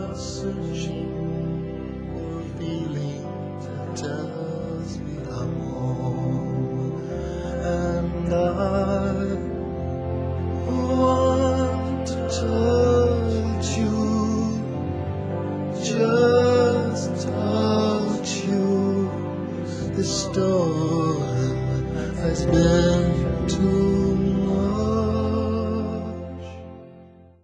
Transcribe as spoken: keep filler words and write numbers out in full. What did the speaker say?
searching for a feeling that tells me I'm home, and I want to touch you, just touch you. This storm has been too